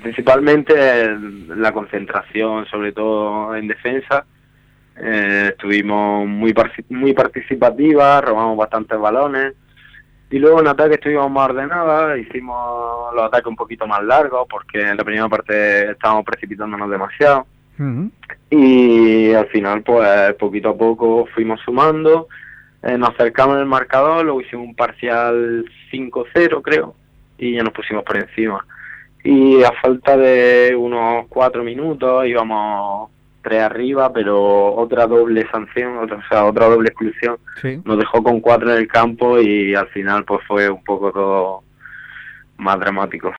principalmente la concentración, sobre todo en defensa. Estuvimos muy participativas, robamos bastantes balones. Y luego en ataque estuvimos más ordenadas, hicimos los ataques un poquito más largos, porque en la primera parte estábamos precipitándonos demasiado. Ujú. Y al final, pues poquito a poco fuimos sumando, nos acercamos en el marcador, luego hicimos un parcial 5-0 creo, y ya nos pusimos por encima. Y a falta de unos 4 minutos íbamos 3 arriba, pero otra doble sanción, otra doble expulsión, Sí. nos dejó con 4 en el campo y al final pues fue un poco todo más dramático.